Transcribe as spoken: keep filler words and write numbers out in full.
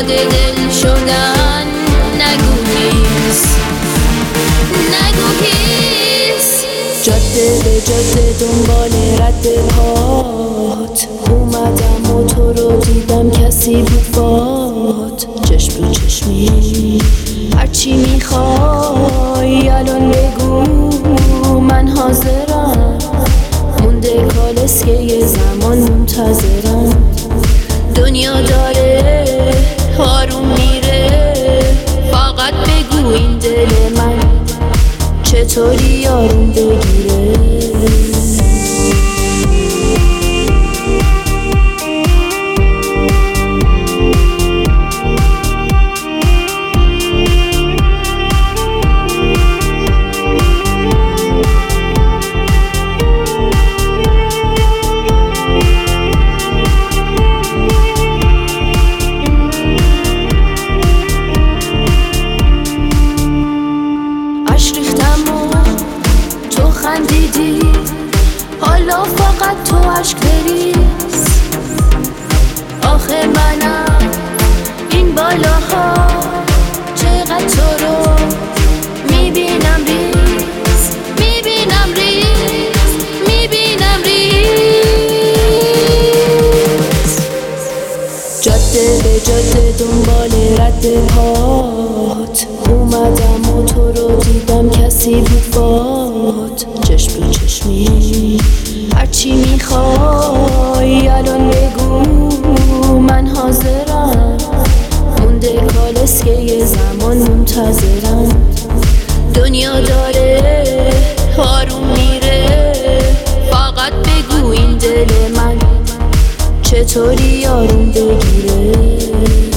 یاد دل شدن نگو هیس، نگو هیس. جاده به جاده دنبال رد پات اومدم و تو رو دیدم کسی بود فات. چشم تو چشمی هرچی میخوای الان بگو من حاضرم. مونده کالسکه یه زمان منتظرم. دنیا داره آروم میره، فقط بگو این دل من چطوری آروم بگیره. خندیدی حالا فقط تو عشق بریز. آخه منم این بالاها چقدر تو رو میبینم ریز، میبینم ریز، میبینم ریز. جاده به جاده دنبال رد پات اومدم و تو رو دیدم کسی بود فات. چشم تو چشمی هرچی میخوای الان بگو من حاضرم. مونده کالسکه یه زمان منتظرم. دنیا داره آروم میره، فقط بگو این دل من چطوری آروم بگیره.